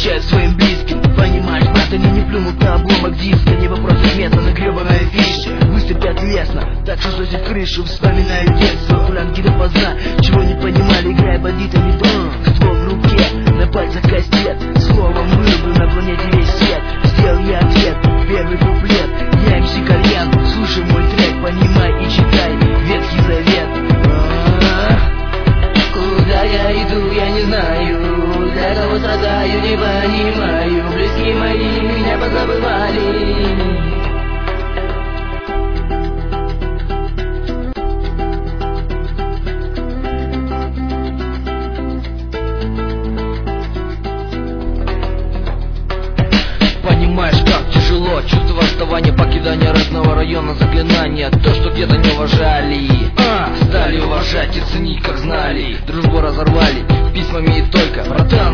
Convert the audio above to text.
сообщают своим близким. Понимаешь, брат, они не плюнут на обломок диска. Не вопрос места на гребаной фише. Выступят лестно, так что сносит крышу. Вспоминаю детство, гулянки допоздна. Чего не понимали, играя бандитами в ствол в руке, на пальцах кастет. Словом вырублю на планете весь свет. Сделал я ответ, первый куплет. Я МС Кальян, слушай мой трек, понимай и читай Ветхий Завет. Куда я иду, я не знаю, для кого страдаю, не понимаю. Близкие мои меня позабывали. Понимаешь, как тяжело чувство расставания, покидания родного района, заклинания. То, что где-то не уважали, стали уважать и ценить, как знали. Дружбу разорвали письмами и только. Братан,